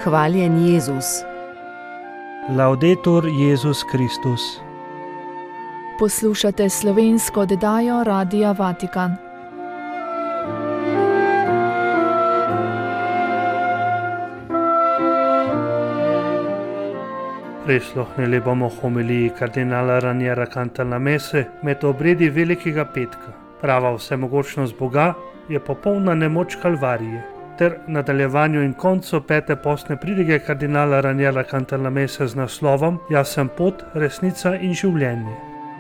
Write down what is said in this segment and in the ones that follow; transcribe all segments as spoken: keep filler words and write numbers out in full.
Hvaljen Jezus. Laudetur Jezus Kristus. Poslušate slovensko oddajo Radia Vatikan. Prisluhnili bomo homiliji kardinala Raniera Cantalamesse med obredi Velikega petka. Prava vsemogočnost Boga je popolna nemoč Kalvarije, ter nadaljevanju in koncu pete postne pridige kardinala Raniera Cantalamesse z naslovom Jaz sem pot, resnica in življenje.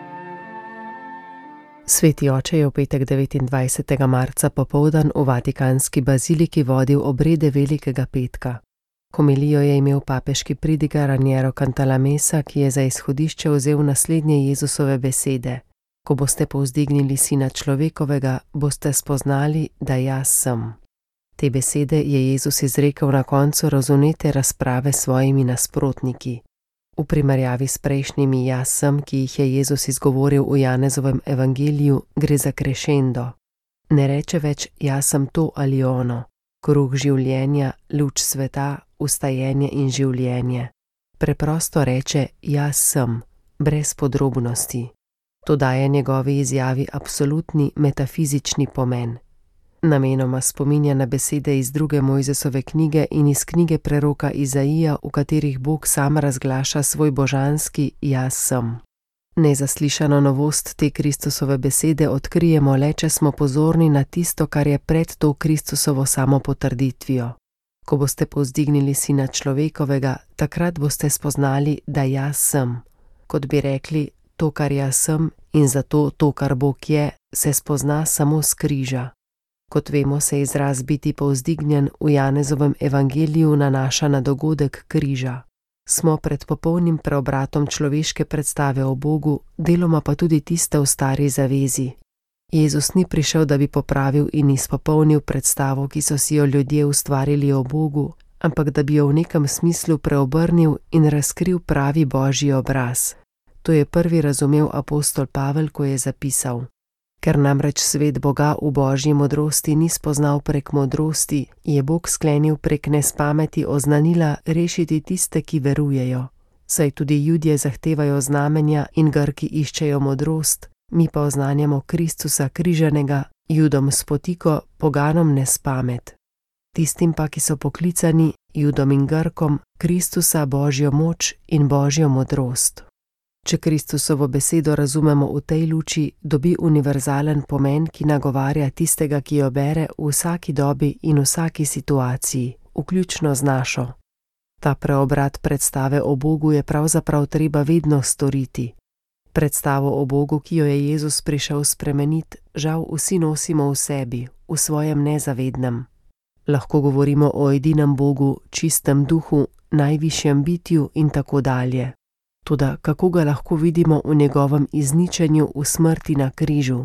Sveti oče je v petek devetindvajsetega marca popoldan v Vatikanski baziliki vodil obrede Velikega petka. Homilijo je imel papeški pridigar Raniero Cantalamessa, ki je za izhodišče vzel naslednje Jezusove besede: Ko boste povzdignili Sina človekovega, boste spoznali, da jaz sem. Te besede je Jezus izrekel na koncu razvnete razprave s svojimi nasprotniki. V primerjavi s prejšnjimi jaz sem, ki jih je Jezus izgovoril v Janezovem evangeliju, gre za krešendo. Ne reče več jaz sem to ali ono, kruh življenja, luč sveta, vstajenje in življenje. Preprosto reče jaz sem, brez podrobnosti. To daje njegovi izjavi absolutni metafizični pomen. Namenoma spominja na besede iz druge Mojzesove knjige in iz knjige preroka Izaija, v katerih Bog sam razglaša svoj božanski jaz sem. Nezaslišano novost te Kristusove besede odkrijemo le, če smo pozorni na tisto, kar je pred to Kristusovo samopotrditvijo. Ko boste povzdignili Sina človekovega, takrat boste spoznali, da jaz sem. Kot bi rekli, to, kar jaz sem in zato to, kar Bog je, se spozna samo s križa. Kot vemo, se izraz biti povzdignjen v Janezovem evangeliju nanaša na dogodek križa. Smo pred popolnim preobratom človeške predstave o Bogu, deloma pa tudi tiste v stari zavezi. Jezus ni prišel, da bi popravil in izpopolnil predstavo, ki so si jo ljudje ustvarili o Bogu, ampak da bi jo v nekem smislu preobrnil in razkril pravi Božji obraz. To je prvi razumel apostol Pavel, ko je zapisal: Ker namreč svet Boga v Božji modrosti ni spoznal prek modrosti, je Bog sklenil prek nespameti oznanila rešiti tiste, ki verujejo. Saj tudi Judje zahtevajo znamenja in Grki iščejo modrost, mi pa oznanjamo Kristusa križanega, Judom spotiko, poganom nespamet. Tistim pa, ki so poklicani, Judom in Grkom, Kristusa Božjo moč in Božjo modrost. Če Kristusovo besedo razumemo v tej luči, dobi univerzalen pomen, ki nagovarja tistega, ki jo bere v vsaki dobi in vsaki situaciji, vključno z našo. Ta preobrat predstave o Bogu je pravzaprav treba vedno storiti. Predstavo o Bogu, ki jo je Jezus prišel spremeniti, žal vsi nosimo v sebi, v svojem nezavednem. Lahko govorimo o edinem Bogu, čistem duhu, najvišjem bitju in tako dalje. Toda kako ga lahko vidimo v njegovem izničenju v smrti na križu?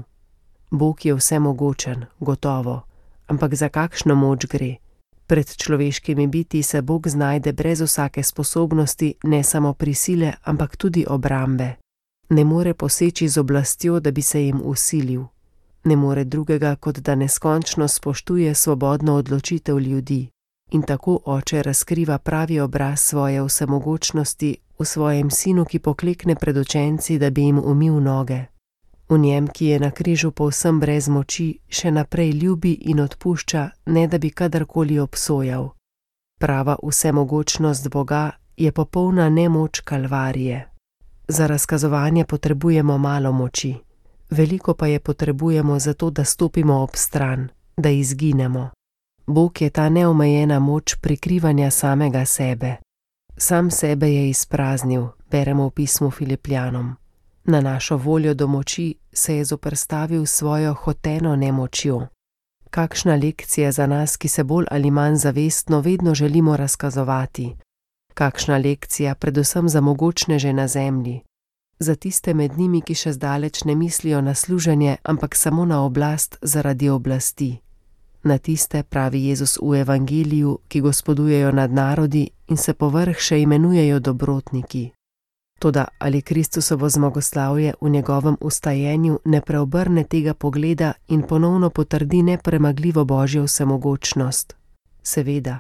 Bog je vsemogočen, gotovo, ampak za kakšno moč gre? Pred človeškimi biti se Bog znajde brez vsake sposobnosti, ne samo prisile, ampak tudi obrambe. Ne more poseči z oblastjo, da bi se jim vsilil. Ne more drugega, kot da neskončno spoštuje svobodno odločitev ljudi. In tako oče razkriva pravi obraz svoje vsemogočnosti v svojem sinu, ki poklekne pred učenci, da bi jim umil noge. V njem, ki je na križu povsem brez moči, še naprej ljubi in odpušča, ne da bi kadarkoli obsojal. Prava vsemogočnost Boga je popolna nemoč Kalvarije. Za razkazovanje potrebujemo malo moči, veliko pa je potrebujemo zato, da stopimo ob stran, da izginemo. Bog je ta neomejena moč prikrivanja samega sebe. Sam sebe je izpraznil, beremo v pismu Filipljanom. Na našo voljo do moči se je zoperstavil svojo hoteno nemočjo. Kakšna lekcija za nas, ki se bolj ali manj zavestno vedno želimo razkazovati. Kakšna lekcija predvsem za mogočneže na zemlji. Za tiste med njimi, ki še zdaleč ne mislijo na služenje, ampak samo na oblast zaradi oblasti. Na tiste, pravi Jezus v evangeliju, ki gospodujejo nad narodi in se povrh še imenujejo dobrotniki. Toda ali Kristusovo zmagoslavje v njegovem vstajenju ne preobrne tega pogleda in ponovno potrdi nepremagljivo Božjo vsemogočnost? Seveda,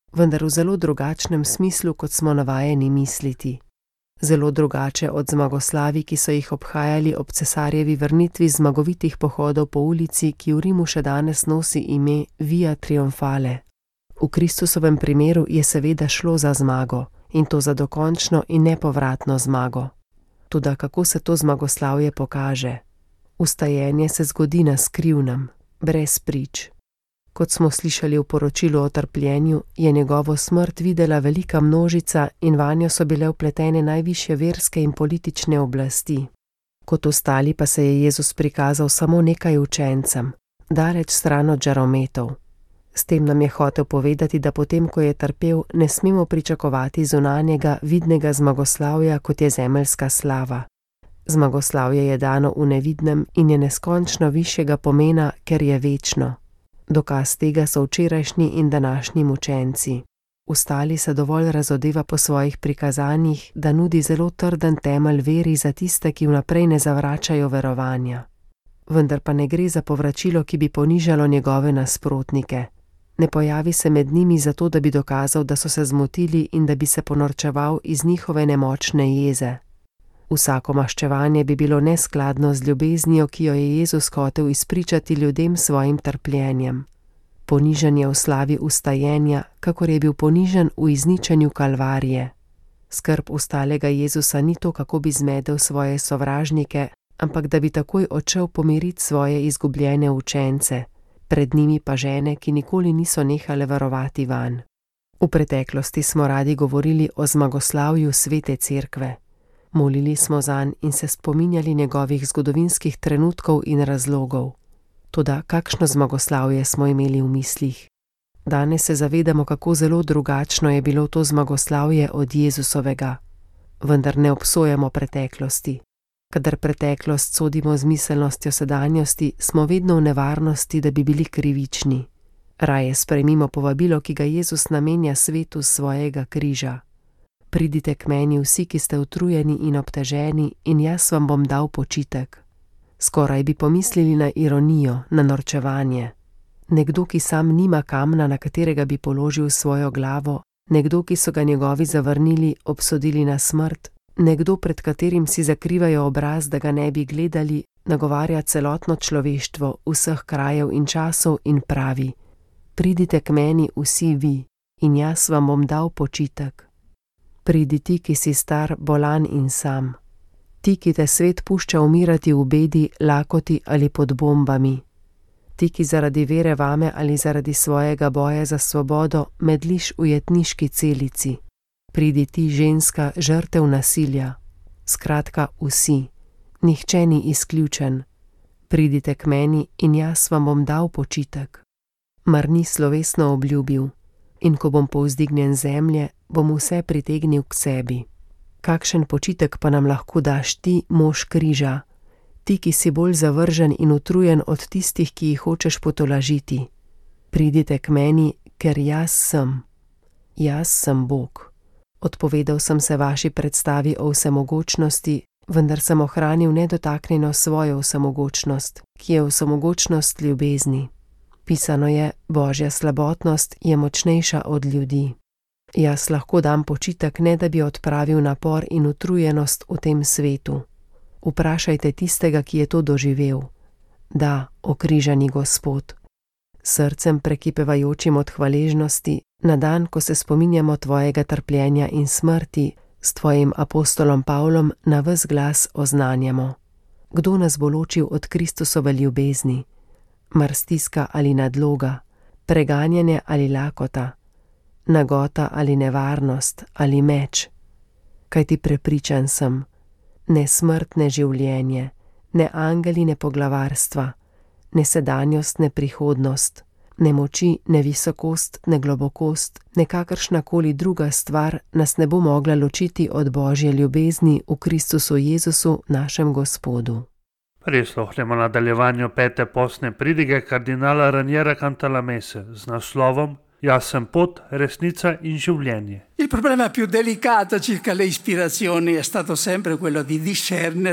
vendar v zelo drugačnem smislu, kot smo navajeni misliti. Zelo drugače od zmagoslavi, ki so jih obhajali ob cesarjevi vrnitvi zmagovitih pohodov po ulici, ki v Rimu še danes nosi ime Via Triumphale. V Kristusovem primeru je seveda šlo za zmago, in to za dokončno in nepovratno zmago. Toda kako se to zmagoslavje pokaže? Vstajenje se zgodi na skrivnem, brez prič. Kot smo slišali v poročilu o trpljenju, je njegovo smrt videla velika množica in vanjo so bile vpletene najvišje verske in politične oblasti. Kot ostali pa se je Jezus prikazal samo nekaj učencem, daleč stran od žarometov. S tem nam je hotel povedati, da potem, ko je trpel, ne smemo pričakovati zunanjega, vidnega zmagoslavja, kot je zemeljska slava. Zmagoslavje je dano v nevidnem in je neskončno višjega pomena, ker je večno. Dokaz tega so včerajšnji in današnji mučenci. Ostali se dovolj razodeva po svojih prikazanjih, da nudi zelo trden temelj veri za tiste, ki vnaprej ne zavračajo verovanja. Vendar pa ne gre za povračilo, ki bi ponižalo njegove nasprotnike. Ne pojavi se med njimi zato, da bi dokazal, da so se zmotili in da bi se ponorčeval iz njihove nemočne jeze. Vsako maščevanje bi bilo neskladno z ljubeznijo, ki jo je Jezus hotel izpričati ljudem svojim trpljenjem. Ponižanje v slavi vstajenja, kakor je bil ponižen v izničenju Kalvarije. Skrb ustalega Jezusa ni to, kako bi zmedel svoje sovražnike, ampak da bi takoj odšel pomiriti svoje izgubljene učence, pred njimi pa žene, ki nikoli niso nehale verovati vanj. V preteklosti smo radi govorili o zmagoslavju Svete Cerkve. Molili smo zanj in se spominjali njegovih zgodovinskih trenutkov in razlogov. Toda kakšno zmagoslavje smo imeli v mislih? Danes se zavedamo, kako zelo drugačno je bilo to zmagoslavje od Jezusovega. Vendar ne obsojamo preteklosti. Kadar preteklost sodimo z miselnostjo sedanjosti, smo vedno v nevarnosti, da bi bili krivični. Raje sprejmimo povabilo, ki ga Jezus namenja svetu svojega križa. Pridite k meni vsi, ki ste utrujeni in obteženi, in jaz vam bom dal počitek. Skoraj bi pomislili na ironijo, na norčevanje. Nekdo, ki sam nima kamna, na katerega bi položil svojo glavo, nekdo, ki so ga njegovi zavrnili, obsodili na smrt, nekdo, pred katerim si zakrivajo obraz, da ga ne bi gledali, nagovarja celotno človeštvo vseh krajev in časov in pravi: pridite k meni vsi vi, in jaz vam bom dal počitek. Pridi ti, ki si star, bolan in sam. Ti, ki te svet pušča umirati v bedi, lakoti ali pod bombami. Ti, ki zaradi vere vame ali zaradi svojega boja za svobodo medliš v jetniški celici. Pridi ti, ženska, žrtev nasilja. Skratka, vsi. Nihče ni izključen. Pridite k meni in jaz vam bom dal počitek. Mar ni slovesno obljubil: in ko bom povzdignjen zemlje, bom vse pritegnil k sebi. Kakšen počitek pa nam lahko daš ti, mož križa, ti, ki si bolj zavržen in utrujen od tistih, ki jih hočeš potolažiti. Pridite k meni, ker jaz sem. Jaz sem Bog. Odpovedal sem se vaši predstavi o vsemogočnosti, vendar sem ohranil nedotaknjeno svojo vsemogočnost, ki je vsemogočnost ljubezni. Pisano je: Božja slabotnost je močnejša od ljudi. Jaz lahko dam počitek, ne da bi odpravil napor in utrujenost v tem svetu. Vprašajte tistega, ki je to doživel. Da, okrižani Gospod. Srcem prekipevajočim od hvaležnosti, na dan, ko se spominjamo tvojega trpljenja in smrti, s tvojim apostolom Pavlom na ves glas oznanjamo: kdo nas bo ločil od Kristusove ljubezni? Mar stiska ali nadloga, preganjanje ali lakota, nagota ali nevarnost ali meč? Kajti prepričan sem, ne smrt, ne življenje, ne angeli, ne poglavarstva, ne sedanjost, ne prihodnost, ne moči, ne visokost, ne globokost, ne kakršnakoli druga stvar nas ne bo mogla ločiti od Božje ljubezni v Kristusu Jezusu, našem Gospodu. Prisluhnemo nadaljevanju pete postne pridige kardinala Raniera Cantalamesse z naslovom Jaz sem pot, resnica in življenje. Il problema più delicato circa le ispirazioni è stato sempre quello di discernere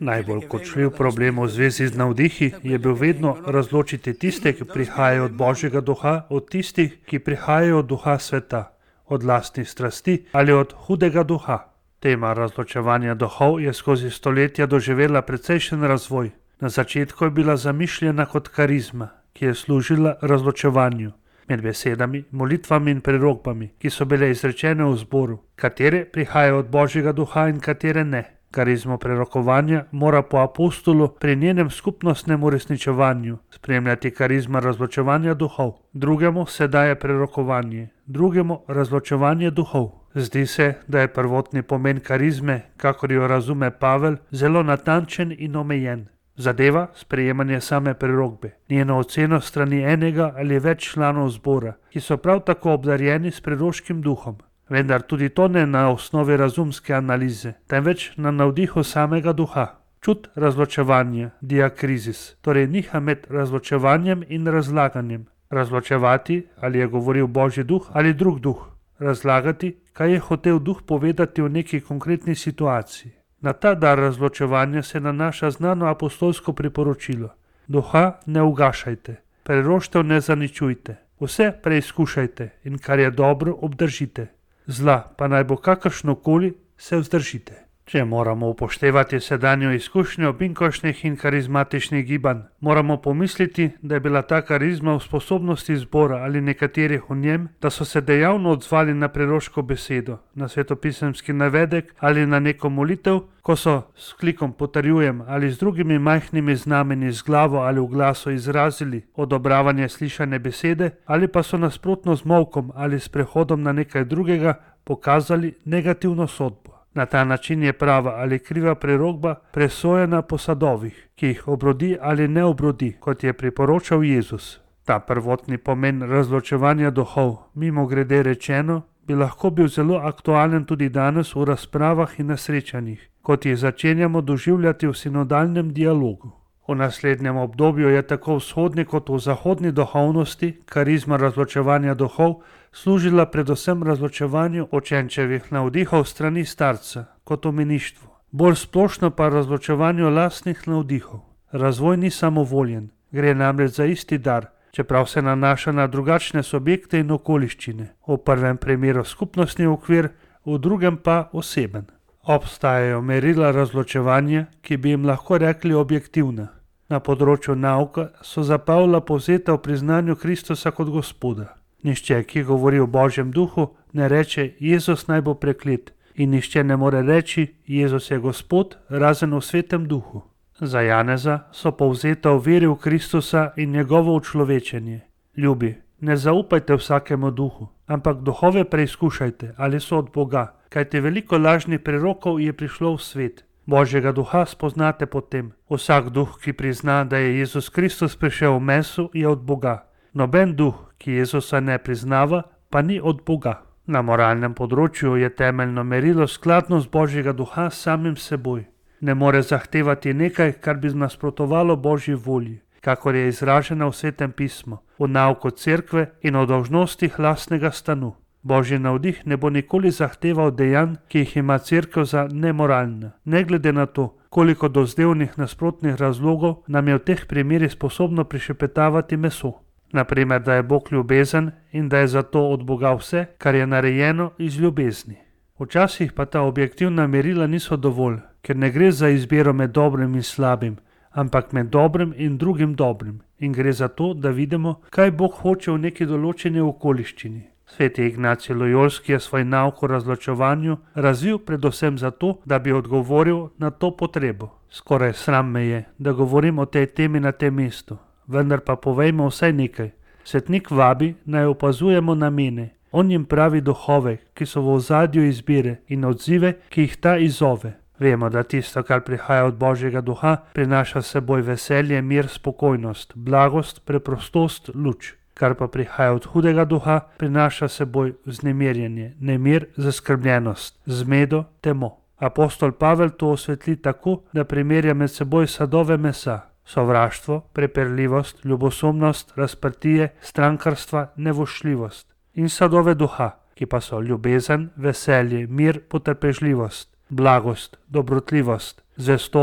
Najbolj kočljiv problem v zvezi z navdihi je bil vedno razločiti tiste, ki prihajajo od Božjega duha, od tistih, ki prihajajo od duha sveta, od lastnih strasti ali od hudega duha. Tema razločevanja duhov je skozi stoletja doživela precejšen razvoj. Na začetku je bila zamišljena kot karizma, ki je služila razločevanju med besedami, molitvami in prerogbami, ki so bile izrečene v zboru, katere prihajajo od Božjega duha in katere ne. Karizmo prerokovanja mora po apostolu pri njenem skupnostnem uresničevanju spremljati karizma razločevanja duhov. Drugemu se daje prerokovanje, drugemu razločevanje duhov. Zdi se, da je prvotni pomen karizme, kakor jo razume Pavel, zelo natančen in omejen. Zadeva sprejemanje same prerokbe, njeno oceno strani enega ali več članov zbora, ki so prav tako obdarjeni s preroškim duhom. Vendar tudi to ne na osnovi razumske analize, temveč na navdihu samega duha. Čut razločevanja, diakrizis, torej niha med razločevanjem in razlaganjem. Razločevati, ali je govoril Božji duh ali drug duh. Razlagati, kaj je hotel duh povedati v neki konkretni situaciji. Na ta dar razločevanja se nanaša znano apostolsko priporočilo. Duha ne ugašajte, preroštev ne zaničujte, vse preizkušajte in kar je dobro obdržite. Zla pa naj bo kakršnokoli, se vzdržite. Če moramo upoštevati sedanjo izkušnjo binkošnih in karizmatičnih gibanj, moramo pomisliti, da je bila ta karizma v sposobnosti zbora ali nekaterih v njem, da so se dejavno odzvali na preroško besedo, na svetopisemski navedek ali na neko molitev, ko so s klikom potrjujem ali z drugimi majhnimi znameni z glavo ali v glasu izrazili odobravanje slišane besede, ali pa so nasprotno z molkom ali s prehodom na nekaj drugega pokazali negativno sodbo. Na ta način je prava ali kriva prerokba presojena po sadovih, ki jih obrodi ali ne obrodi, kot je priporočal Jezus. Ta prvotni pomen razločevanja duhov, mimo grede rečeno, bi lahko bil zelo aktualen tudi danes v razpravah in na srečanjih, kot jih začenjamo doživljati v sinodalnem dialogu. V naslednjem obdobju je tako v vzhodni kot v zahodni duhovnosti karizma razločevanja duhov služila predvsem razločevanju učenčevih navdihov strani starca, kot v meništvu, bolj splošno pa razločevanju lastnih navdihov. Razvoj ni samovoljen, gre namreč za isti dar, čeprav se nanaša na drugačne subjekte in okoliščine, v prvem primeru skupnostni okvir, v drugem pa oseben. Obstajajo merila razločevanja, ki bi jim lahko rekli objektivna. Na področju nauka so za Pavla povzeta v priznanju Kristusa kot Gospoda. Nihče, ki govori o Božjem duhu, ne reče Jezus naj bo preklet in nihče ne more reči Jezus je Gospod, razen v svetem duhu. Za Janeza so povzeta v veri v Kristusa in njegovo učlovečenje. Ljubi, ne zaupajte vsakemu duhu, ampak duhove preizkušajte, ali so od Boga, kajti veliko lažnih prerokov je prišlo v svet. Božjega duha spoznate potem. Vsak duh, ki prizna, da je Jezus Kristus prišel v mesu, je od Boga. Noben duh, ki Jezusa ne priznava, pa ni od Boga. Na moralnem področju je temeljno merilo skladnost Božjega duha s samim seboj. Ne more zahtevati nekaj, kar bi nasprotovalo Božji volji, kakor je izražena v Svetem pismu, v nauku cerkve in o dolžnostih lastnega stanu. Božji navdih ne bo nikoli zahteval dejanj, ki jih ima cerkev za nemoralna, ne glede na to, koliko dozdevnih nasprotnih razlogov nam je v teh primerih sposobno prišepetavati meso. Naprimer, da je Bog ljubezen in da je zato od Boga vse, kar je narejeno iz ljubezni. Včasih pa ta objektivna merila niso dovolj, ker ne gre za izbiro med dobrim in slabim, ampak med dobrim in drugim dobrim, in gre za to, da vidimo, kaj Bog hoče v neki določeni okoliščini. Sveti Ignacij Lojolski je svoj nauk o razločevanju razvil predvsem zato, da bi odgovoril na to potrebo. Skoraj sram me je, da govorim o tej temi na tem mestu, vendar pa povejmo vsaj nekaj. Svetnik vabi, naj opazujemo namene. On jim pravi duhove, ki so v ozadju izbire, in odzive, ki jih ta izzove. Vemo, da tisto, kar prihaja od Božjega duha, prinaša s seboj veselje, mir, spokojnost, blagost, preprostost, luč. Kar pa prihaja od hudega duha, prinaša s seboj vznemirjenje, nemir, zaskrbljenost, zmedo, temo. Apostol Pavel to osvetli tako, da primerja med seboj sadove mesa, sovraštvo, preperljivost, ljubosumnost, razprtije, strankarstva, nevošljivost, in sadove duha, ki pa so ljubezen, veselje, mir, potrpežljivost, blagost, dobrotljivost, zvestoba,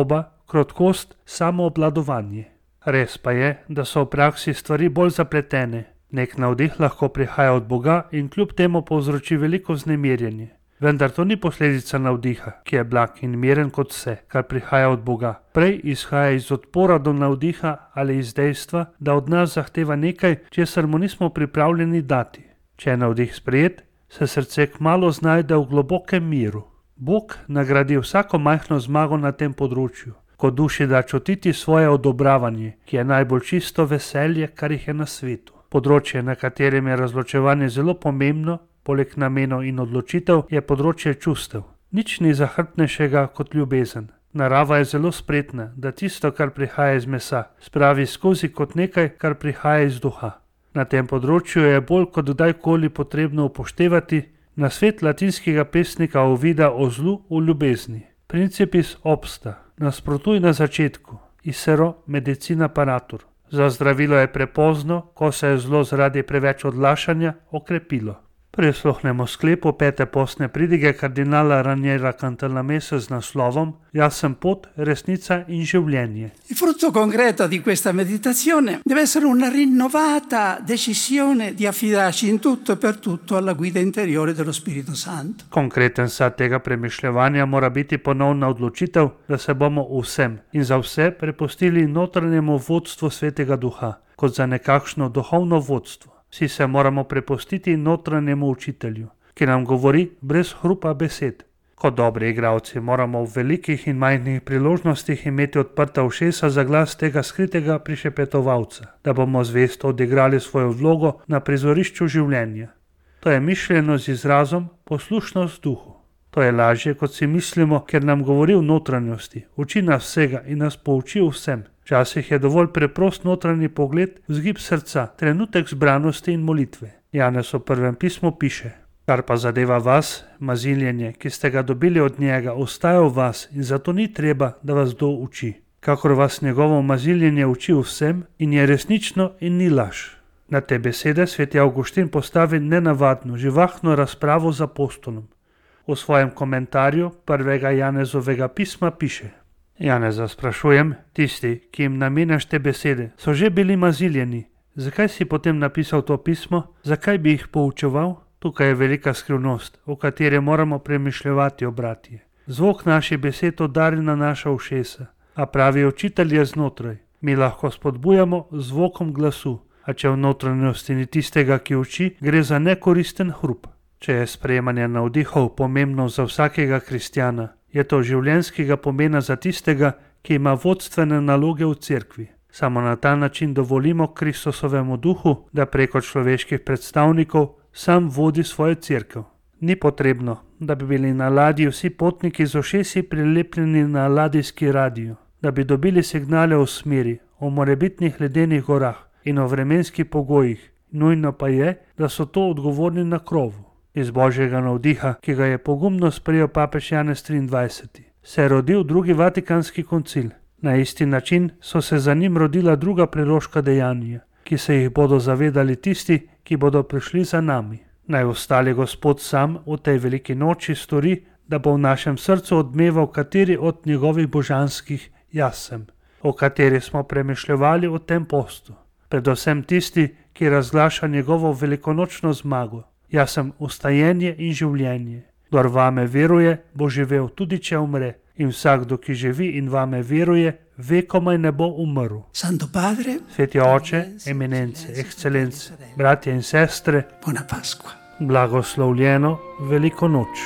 krotkost, samoobladovanje. Res pa je, da so v praksi stvari bolj zapletene. Nek navdih lahko prihaja od Boga in kljub temu povzroči veliko vznemirjenje. Vendar to ni posledica navdiha, ki je blag in miren kot vse, kar prihaja od Boga. Prej izhaja iz odpora do navdiha ali iz dejstva, da od nas zahteva nekaj, česar mu nismo pripravljeni dati. Če je navdih sprejet, se srce kmalu znajde v globokem miru. Bog nagradi vsako majhno zmago na tem področju, ko duši da čutiti svoje odobravanje, ki je najbolj čisto veselje, kar jih je na svetu. Področje, na katerem je razločevanje zelo pomembno, poleg namenov in odločitev, je področje čustev. Nič ni zahrbtnejšega kot ljubezen. Narava je zelo spretna, da tisto, kar prihaja iz mesa, spravi skozi kot nekaj, kar prihaja iz duha. Na tem področju je bolj kot kdajkoli potrebno upoštevati nasvet latinskega pesnika Ovida o zlu v ljubezni. Principis obsta, nasprotuj na začetku, isero medicina paratur. Za zdravilo je prepozno, ko se je zlo zaradi preveč odlašanja okrepilo. Prisluhnemo sklepu pete postne pridige kardinala Raniera Cantalamesse z naslovom Jaz sem pot, resnica in življenje. Il frutto concreto di questa meditazione deve essere una rinnovata decisione di affidarci in tutto e per tutto alla guida interiore dello Spirito Santo. Konkreten sad tega premišljevanja mora biti ponovna odločitev, da se bomo vsem in za vse prepustili notranjemu vodstvu Svetega Duha, kot za nekakšno duhovno vodstvo. Vsi se moramo prepustiti notranjemu učitelju, ki nam govori brez hrupa besed. Kot dobri igralci moramo v velikih in majhnih priložnostih imeti odprta ušesa za glas tega skritega prišepetovalca, da bomo zvesto odigrali svojo vlogo na prizorišču življenja. To je mišljeno z izrazom poslušnost duhu. To je lažje, kot si mislimo, ker nam govori v notranjosti, uči nas vsega in nas pouči vsem. Včasih je dovolj preprost notranji pogled, vzgib srca, trenutek zbranosti in molitve. Janez v prvem pismu piše: Kar pa zadeva vas, maziljenje, ki ste ga dobili od njega, ostaja v vas in zato ni treba, da vas kdo uči. Kakor vas njegovo maziljenje uči vsem in je resnično in ni laž. Na te besede sveti Avguštin postavi nenavadno, živahno razpravo z apostolom. V svojem komentarju prvega Janezovega pisma piše: Janeza sprašujem, tisti, ki jim namenjaš te besede, so že bili maziljeni. Zakaj si potem napisal to pismo? Zakaj bi jih poučeval? Tukaj je velika skrivnost, o kateri moramo premišljevati, o bratje. Zvok naših besed udari na naša ušesa, a pravi učitelj je znotraj. Mi lahko spodbujamo z zvokom glasu, a če v notranjosti ni tistega, ki uči, gre za nekoristen hrup. Če je sprejemanje navdihov pomembno za vsakega kristjana, je to življenjskega pomena za tistega, ki ima vodstvene naloge v cerkvi. Samo na ta način dovolimo Kristusovemu duhu, da preko človeških predstavnikov sam vodi svojo cerkev. Ni potrebno, da bi bili na ladji vsi potniki z ušesi prilepljeni na ladijski radio, da bi dobili signale o smeri, o morebitnih ledenih gorah in o vremenskih pogojih. Nujno pa je, da so to odgovorni na krovu. Iz božjega navdiha, ki ga je pogumno sprejel papež Janez triindvajseti, se je rodil drugi Vatikanski koncil. Na isti način so se za njim rodila druga preroška dejanja, ki se jih bodo zavedali tisti, ki bodo prišli za nami. Naj ostali Gospod sam v tej veliki noči stori, da bo v našem srcu odmeval kateri od njegovih božanskih jaz sem, o kateri smo premišljevali v tem postu. Predvsem tisti, ki razglaša njegovo velikonočno zmago. Jaz sem ustajenje in življenje. Kdor vame veruje, bo živel tudi če umre. In vsakdo, ki živi in vame veruje, vekomaj ne bo umrl. Santo Padre, Sveti Oče, eminence, ekscelence, bratje in sestre, buona Pasqua. Blagoslovljeno veliko noč.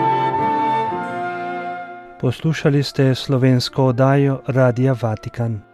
Poslušali ste slovensko oddajo Radia Vatikan.